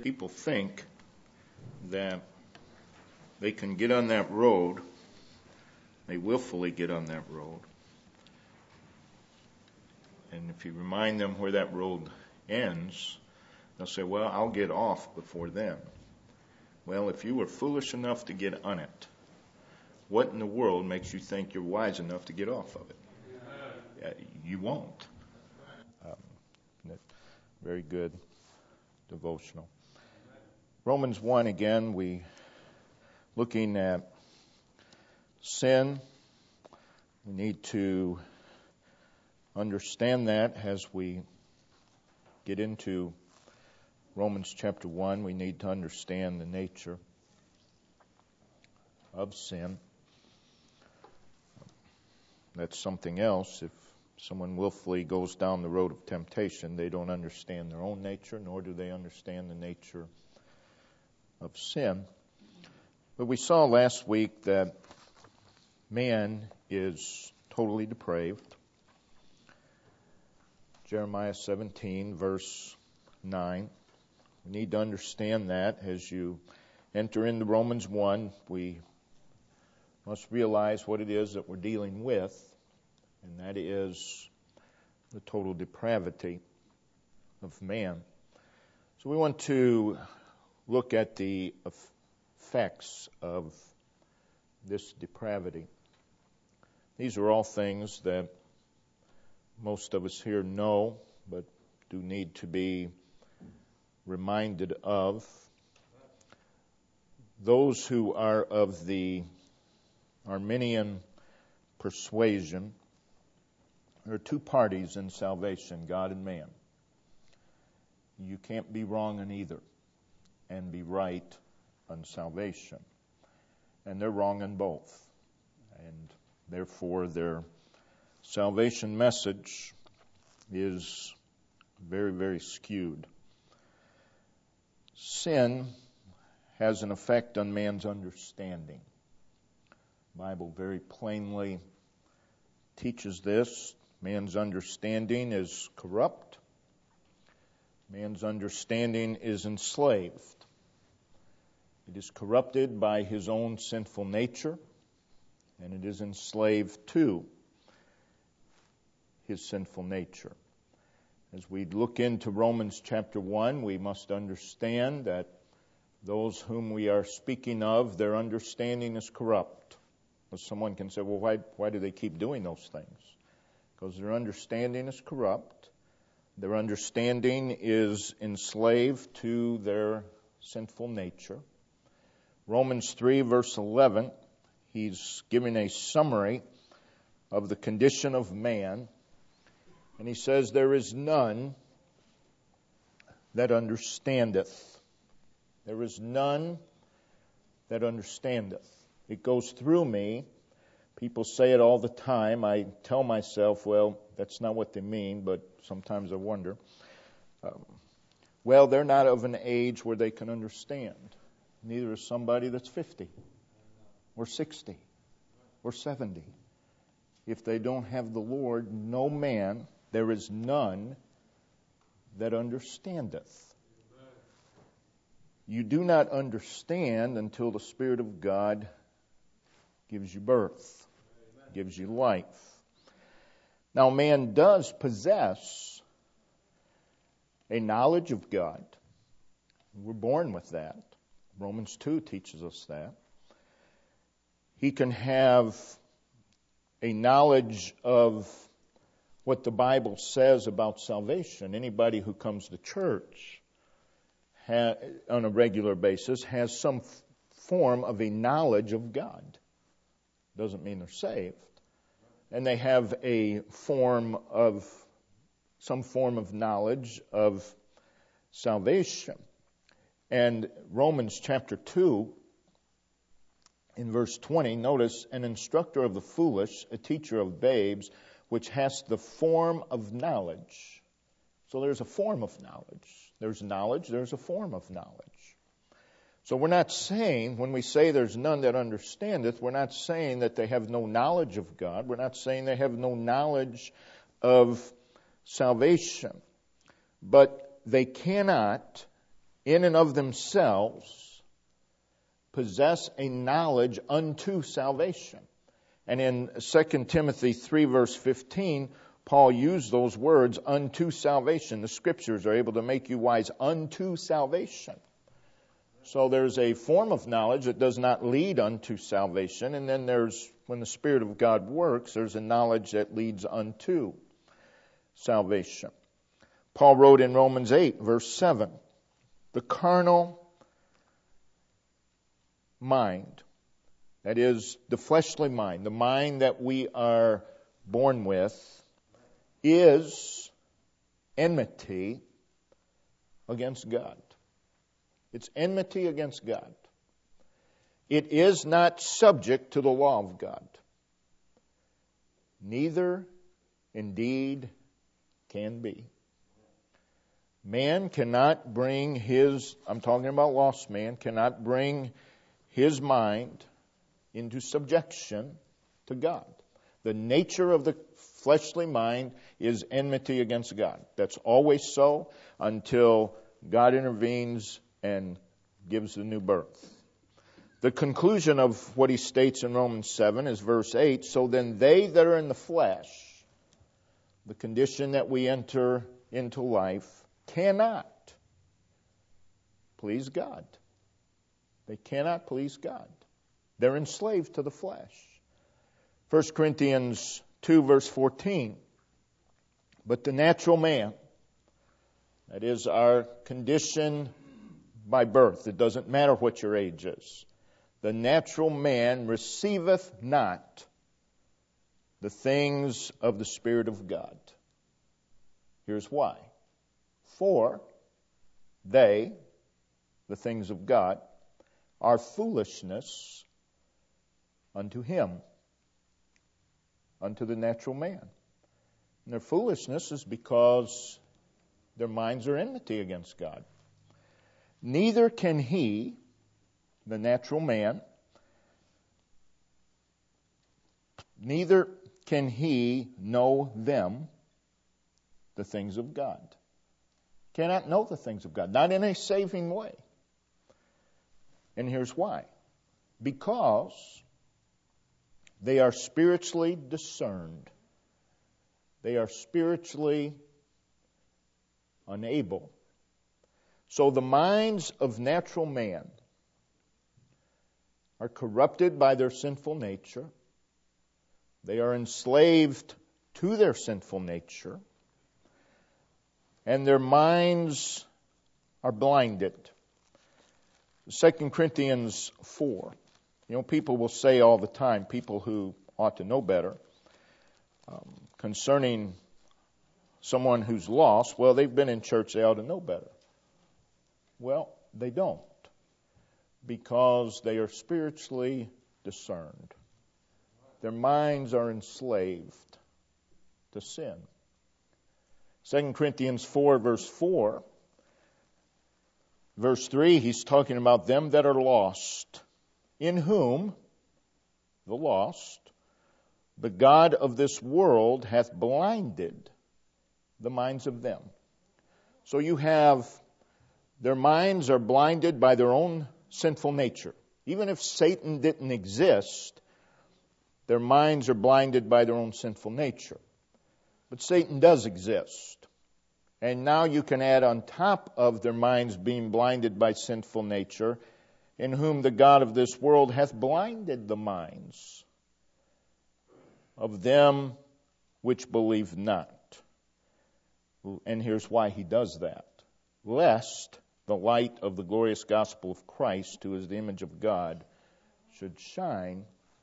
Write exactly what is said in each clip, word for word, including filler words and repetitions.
people think that they can get on that road, they willfully get on that road, and if you remind them where that road ends, they'll say, well, I'll get off before them. Well, if you were foolish enough to get on it, what in the world makes you think you're wise enough to get off of it? Uh, you won't. Um, very good devotional. Romans one again, we looking at sin. We need to understand that as we get into Romans chapter one. We need to understand the nature of sin. That's something else. If someone willfully goes down the road of temptation, they don't understand their own nature, nor do they understand the nature of sin. But we saw last week that man is totally depraved. Jeremiah seventeen, verse nine. We need to understand that as you enter into Romans one. We must realize what it is that we're dealing with, and that is the total depravity of man. So we want to look at the effects of this depravity. These are all things that most of us here know, but do need to be reminded of. Those who are of the Arminian persuasion, there are two parties in salvation, God and man. You can't be wrong in either and be right on salvation. And they're wrong in both. And therefore their salvation message is very, very skewed. Sin has an effect on man's understanding. The Bible very plainly teaches this. Man's understanding is corrupt. Man's understanding is enslaved. It is corrupted by his own sinful nature, and it is enslaved to his sinful nature. As we look into Romans chapter one, we must understand that those whom we are speaking of, their understanding is corrupt. Well, someone can say, well, why, why do they keep doing those things? Because their understanding is corrupt. Their understanding is enslaved to their sinful nature. Romans three, verse eleven, he's giving a summary of the condition of man. And he says, there is none that understandeth. There is none that understandeth. It goes through me. People say it all the time. I tell myself, well, that's not what they mean, but sometimes I wonder. Um, well, they're not of an age where they can understand. Neither is somebody that's fifty or sixty or seventy. If they don't have the Lord, no man, there is none that understandeth. You do not understand until the Spirit of God gives you birth, gives you life. Now, man does possess a knowledge of God. We're born with that. Romans two teaches us that. He can have a knowledge of what the Bible says about salvation. Anybody who comes to church ha- on a regular basis has some f- form of a knowledge of God. Doesn't mean they're saved. And they have a form of, some form of knowledge of salvation. And Romans chapter two, in verse twenty, notice, an instructor of the foolish, a teacher of babes, which has the form of knowledge. So there's a form of knowledge. There's knowledge, there's a form of knowledge. So we're not saying, when we say there's none that understandeth, we're not saying that they have no knowledge of God. We're not saying they have no knowledge of salvation. But they cannot in and of themselves, possess a knowledge unto salvation. And in Second Timothy three, verse fifteen, Paul used those words, unto salvation. The Scriptures are able to make you wise unto salvation. So there's a form of knowledge that does not lead unto salvation, and then there's, when the Spirit of God works, there's a knowledge that leads unto salvation. Paul wrote in Romans eight, verse seven, the carnal mind, that is, the fleshly mind, the mind that we are born with, is enmity against God. It's enmity against God. It is not subject to the law of God. Neither indeed can be. Man cannot bring his, I'm talking about lost man, cannot bring his mind into subjection to God. The nature of the fleshly mind is enmity against God. That's always so until God intervenes and gives the new birth. The conclusion of what he states in Romans seven is verse eight, so then they that are in the flesh, the condition that we enter into life, cannot please God. They cannot please God. They're enslaved to the flesh. First Corinthians two, verse fourteen, but the natural man, that is our condition by birth. It doesn't matter what your age is. The natural man receiveth not the things of the Spirit of God. Here's why. For they, the things of God, are foolishness unto him, unto the natural man. And their foolishness is because their minds are enmity against God. Neither can he, the natural man, neither can he know them, the things of God. Cannot know the things of God, not in a saving way. And here's why. Because they are spiritually discerned. They are spiritually unable. So the minds of natural man are corrupted by their sinful nature. They are enslaved to their sinful nature. And their minds are blinded. Second Corinthians four. You know, people will say all the time, people who ought to know better, um, concerning someone who's lost, well, they've been in church, they ought to know better. Well, they don't, because they are spiritually discerned. Their minds are enslaved to sin. Second Corinthians four, verse four, verse three, he's talking about them that are lost, in whom, the lost, the God of this world hath blinded the minds of them. So you have, their minds are blinded by their own sinful nature. Even if Satan didn't exist, their minds are blinded by their own sinful nature. But Satan does exist. And now you can add on top of their minds being blinded by sinful nature, in whom the God of this world hath blinded the minds of them which believe not. And here's why he does that. Lest the light of the glorious gospel of Christ, who is the image of God, should shine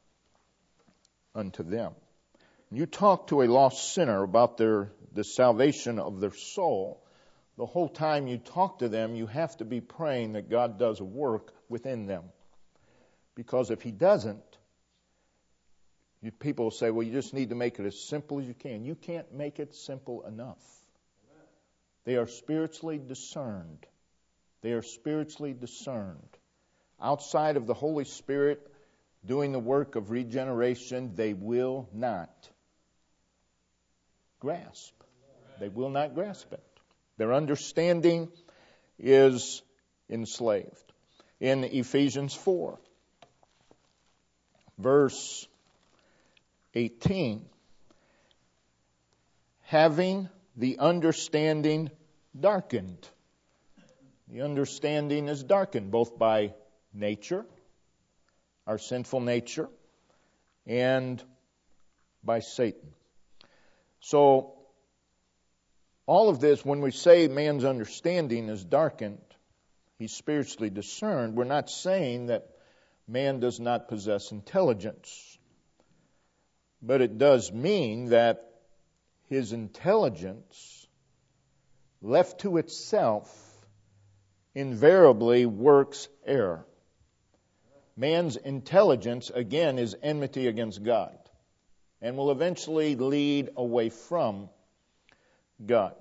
unto them. You talk to a lost sinner about their the salvation of their soul. The whole time you talk to them, you have to be praying that God does a work within them. Because if he doesn't, you, people say, well, you just need to make it as simple as you can. You can't make it simple enough. They are spiritually discerned. They are spiritually discerned. Outside of the Holy Spirit doing the work of regeneration, they will not grasp. They will not grasp it. Their understanding is enslaved. In Ephesians four, verse eighteen, having the understanding darkened. The understanding is darkened both by nature, our sinful nature, and by Satan. So, all of this, when we say man's understanding is darkened, he's spiritually discerned, we're not saying that man does not possess intelligence. But it does mean that his intelligence, left to itself, invariably works error. Man's intelligence, again, is enmity against God and will eventually lead away from God.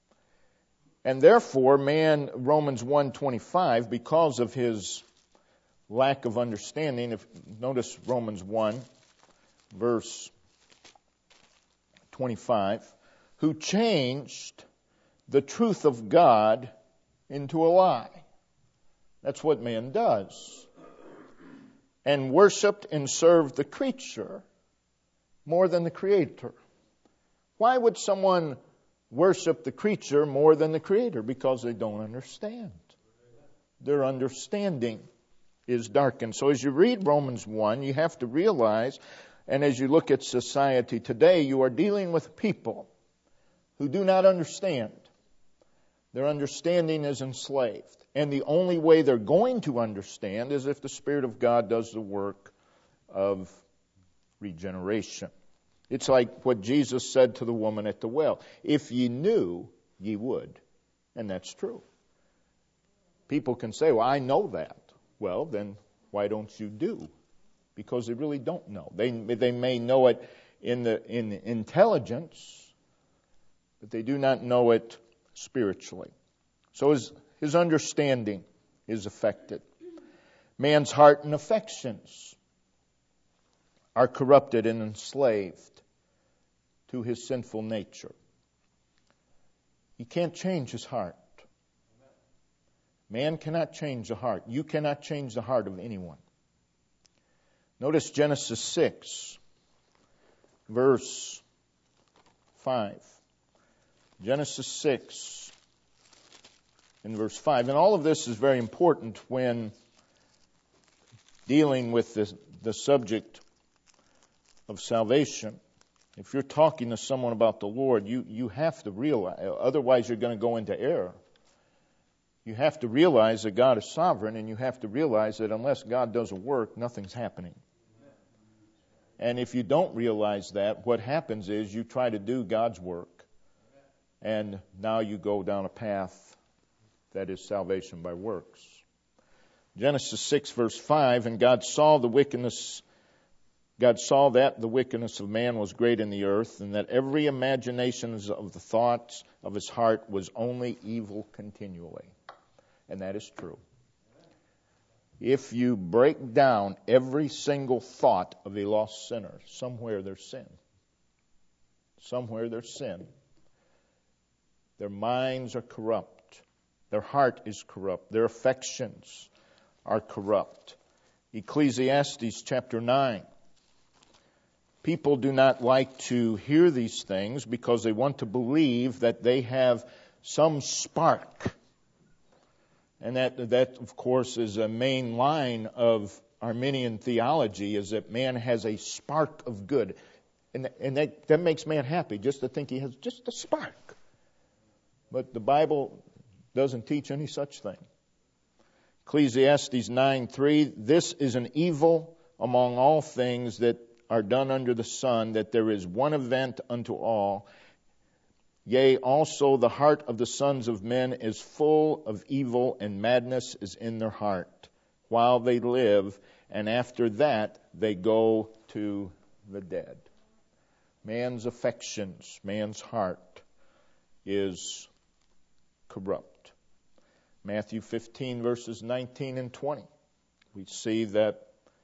And therefore, man, Romans one twenty-five, because of his lack of understanding, if notice Romans one, verse twenty-five, who changed the truth of God into a lie. That's what man does. And worshiped and served the creature more than the Creator. Why would someone worship the creature more than the Creator? Because they don't understand. Their understanding is darkened. So as you read Romans one, you have to realize, and as you look at society today, you are dealing with people who do not understand. Their understanding is enslaved. And the only way they're going to understand is if the Spirit of God does the work of regeneration. It's like what Jesus said to the woman at the well. If ye knew, ye would. And that's true. People can say, well, I know that. Well, then why don't you do? Because they really don't know. They they may know it in the in intelligence, but they do not know it spiritually. So his, his understanding is affected. Man's heart and affections are corrupted and enslaved to his sinful nature. He can't change his heart. Man cannot change the heart. You cannot change the heart of anyone. Notice Genesis six, verse five. Genesis six, in verse five. And all of this is very important when dealing with this, the subject of salvation. If you're talking to someone about the Lord, you, you have to realize, otherwise you're going to go into error. You have to realize that God is sovereign, and you have to realize that unless God does a work, nothing's happening. And if you don't realize that, what happens is you try to do God's work, and now you go down a path that is salvation by works. Genesis six, verse five, and God saw the wickedness, God saw that the wickedness of man was great in the earth, and that every imagination of the thoughts of his heart was only evil continually. And that is true. If you break down every single thought of a lost sinner, somewhere there's sin. Somewhere there's sin. Their minds are corrupt. Their heart is corrupt. Their affections are corrupt. Ecclesiastes chapter nine. People do not like to hear these things because they want to believe that they have some spark. And that, that, of course, is a main line of Arminian theology, is that man has a spark of good. And, and that, that makes man happy, just to think he has just a spark. But the Bible doesn't teach any such thing. Ecclesiastes nine three, this is an evil among all things that are done under the sun, that there is one event unto all. Yea, also the heart of the sons of men is full of evil, and madness is in their heart, while they live, and after that they go to the dead. Man's affections, man's heart is corrupt. Matthew fifteen, verses nineteen and twenty. We see that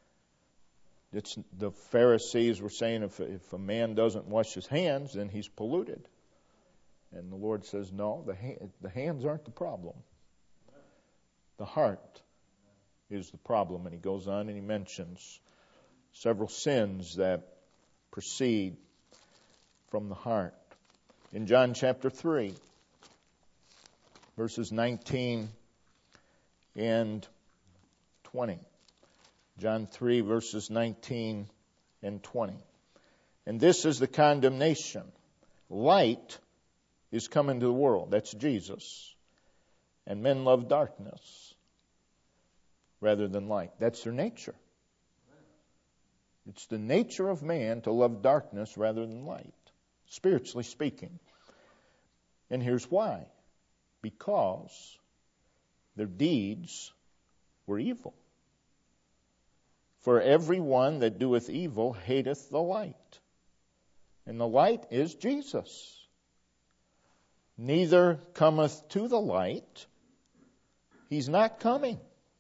it's, the Pharisees were saying if, if a man doesn't wash his hands, then he's polluted. And the Lord says, no, the, hand, the hands aren't the problem. The heart is the problem. And he goes on and he mentions several sins that proceed from the heart. In John chapter three, verses nineteen and twenty. John three, verses nineteen and twenty. And this is the condemnation. Light is come into the world. That's Jesus. And men love darkness rather than light. That's their nature. It's the nature of man to love darkness rather than light, spiritually speaking. And here's why. Because their deeds were evil. For everyone that doeth evil hateth the light. And the light is Jesus. Neither cometh to the light. He's not coming.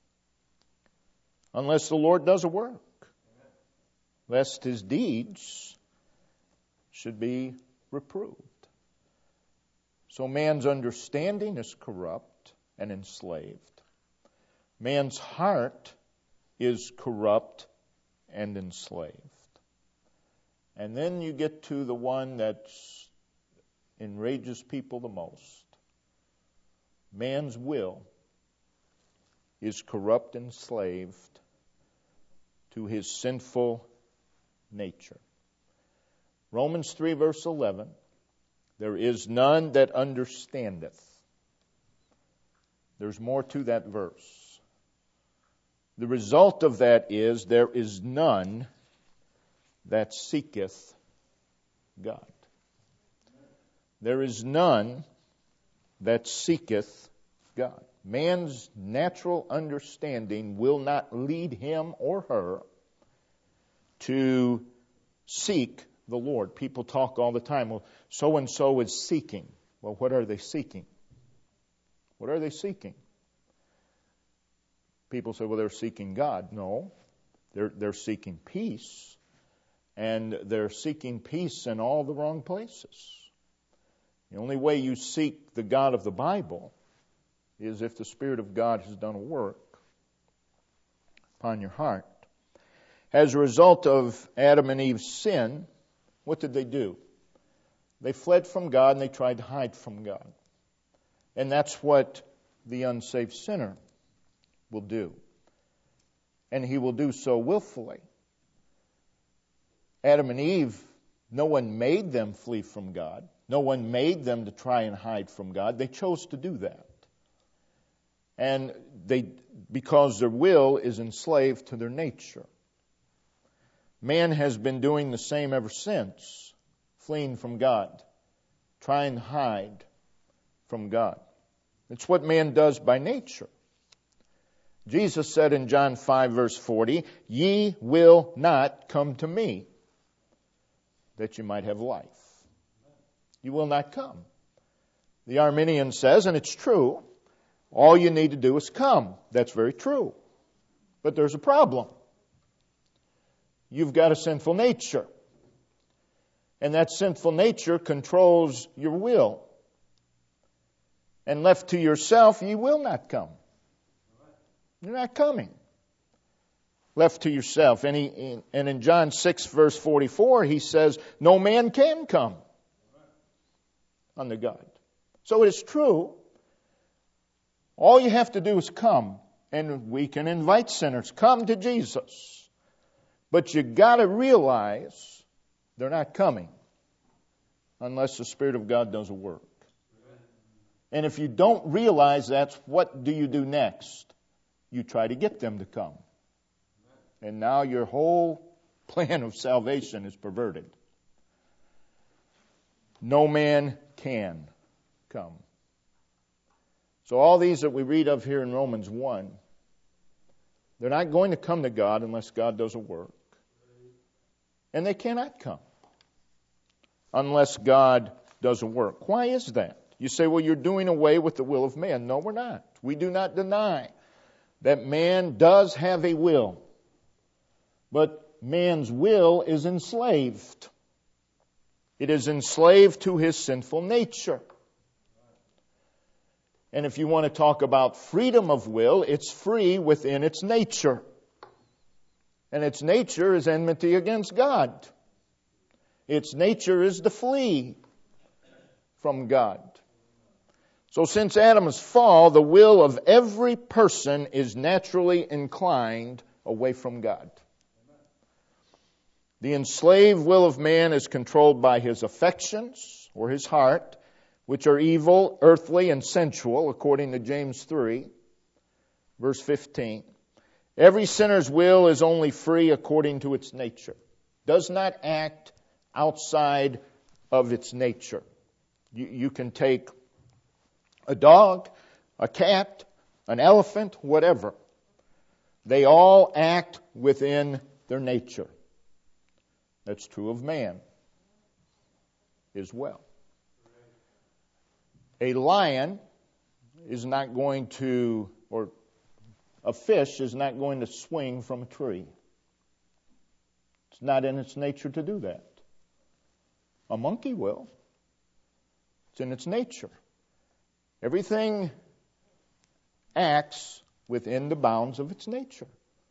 Unless the Lord does a work. Lest his deeds should be reproved. So man's understanding is corrupt and enslaved. Man's heart is corrupt and enslaved. And then you get to the one that enrages people the most. Man's will is corrupt and enslaved to his sinful nature. Romans three verse eleven, there is none that understandeth. There's more to that verse. The result of that is there is none that seeketh God. There is none that seeketh God. Man's natural understanding will not lead him or her to seek the Lord. People talk all the time, well, so-and-so is seeking. Well, what are they seeking? What are they seeking? People say, well, they're seeking God. No, they're, they're seeking peace. And they're seeking peace in all the wrong places. The only way you seek the God of the Bible is if the Spirit of God has done a work upon your heart. As a result of Adam and Eve's sin, what did they do? They fled from God and they tried to hide from God. And that's what the unsaved sinner will do. And he will do so willfully. Adam and Eve, no one made them flee from God. No one made them to try and hide from God. They chose to do that. And they, because their will is enslaved to their nature. Man has been doing the same ever since, fleeing from God, trying to hide from God. It's what man does by nature. Jesus said in John five verse forty, ye will not come to me, that you might have life. You will not come. The Arminian says, and it's true, all you need to do is come. That's very true. But there's a problem. You've got a sinful nature. And that sinful nature controls your will. And left to yourself, you will not come. You're not coming. Left to yourself. And, he, and in John six verse forty-four, he says, no man can come unto God. So it is true. All you have to do is come. And we can invite sinners. Come to Jesus. But you got to realize they're not coming unless the Spirit of God does a work. And if you don't realize that, what do you do next? You try to get them to come. And now your whole plan of salvation is perverted. No man can come. So all these that we read of here in Romans one, they're not going to come to God unless God does a work. And they cannot come unless God does a work. Why is that? You say, well, you're doing away with the will of man. No, we're not. We do not deny that man does have a will. But man's will is enslaved. It is enslaved to his sinful nature. And if you want to talk about freedom of will, it's free within its nature. And its nature is enmity against God. Its nature is to flee from God. So since Adam's fall, the will of every person is naturally inclined away from God. The enslaved will of man is controlled by his affections or his heart, which are evil, earthly, and sensual, according to James three, verse fifteen. Every sinner's will is only free according to its nature. Does not act outside of its nature. You, you can take a dog, a cat, an elephant, whatever. They all act within their nature. That's true of man as well. A lion is not going to, or a fish is not going to swing from a tree. It's not in its nature to do that. A monkey will. It's in its nature. Everything acts within the bounds of its nature.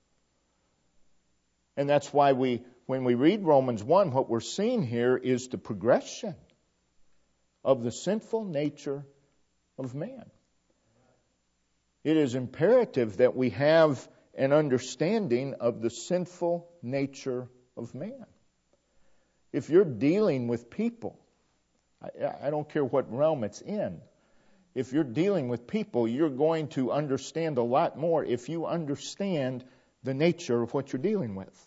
And that's why we, when we read Romans one, what we're seeing here is the progression of the sinful nature of man. It is imperative that we have an understanding of the sinful nature of man. If you're dealing with people, I, I don't care what realm it's in, if you're dealing with people, you're going to understand a lot more if you understand the nature of what you're dealing with.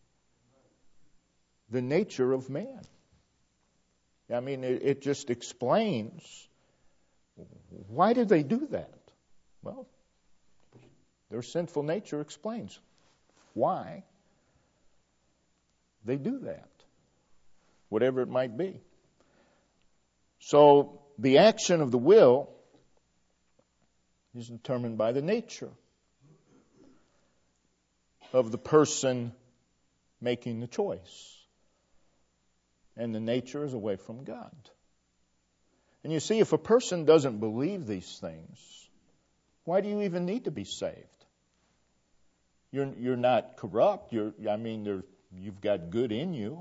The nature of man. I mean, it, it just explains, why did they do that? Well, their sinful nature explains why they do that, whatever it might be. So the action of the will is determined by the nature of the person making the choice. And the nature is away from God. And you see, if a person doesn't believe these things, why do you even need to be saved? You're you're not corrupt. You're I mean, there, you've got good in you.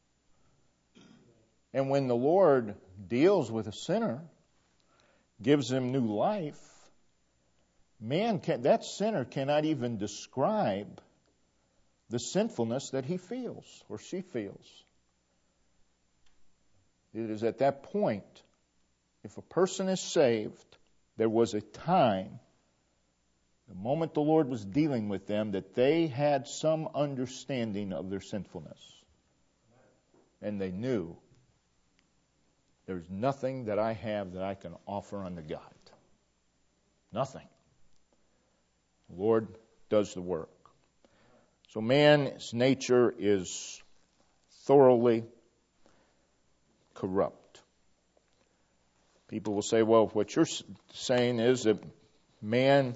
And when the Lord deals with a sinner, gives him new life, man can that sinner cannot even describe the sinfulness that he feels or she feels. It is at that point, if a person is saved, there was a time, the moment the Lord was dealing with them, that they had some understanding of their sinfulness. And they knew, there's nothing that I have that I can offer unto God. Nothing. The Lord does the work. So man's nature is thoroughly corrupt. People will say, well, what you're saying is that man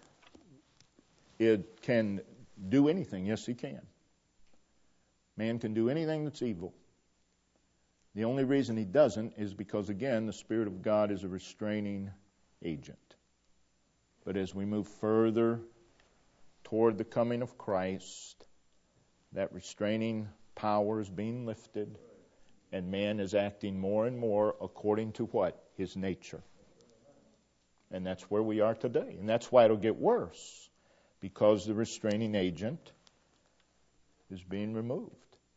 it can do anything. Yes, he can. Man can do anything that's evil. The only reason he doesn't is because, again, the Spirit of God is a restraining agent. But as we move further toward the coming of Christ, that restraining power is being lifted, and man is acting more and more according to what? His nature. And that's where we are today. And that's why it'll get worse, because the restraining agent is being removed.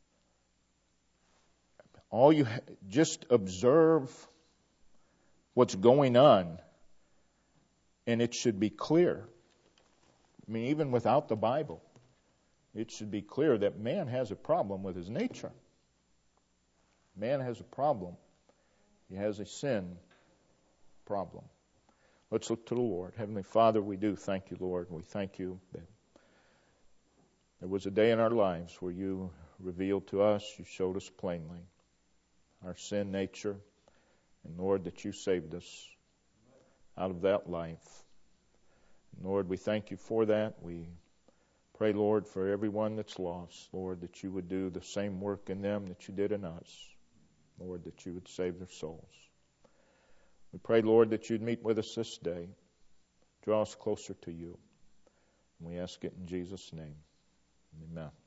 All you ha- just observe what's going on, and it should be clear. I mean, even without the Bible, it should be clear that man has a problem with his nature. Man has a problem. He has a sin problem. Let's look to the Lord. Heavenly Father, we do thank you, Lord. We thank you that there was a day in our lives where you revealed to us, you showed us plainly our sin nature, and Lord, that you saved us out of that life. Lord, we thank you for that. We pray, Lord, for everyone that's lost, Lord, that you would do the same work in them that you did in us. Lord, that you would save their souls. We pray, Lord, that you'd meet with us this day. Draw us closer to you. And we ask it in Jesus' name. Amen.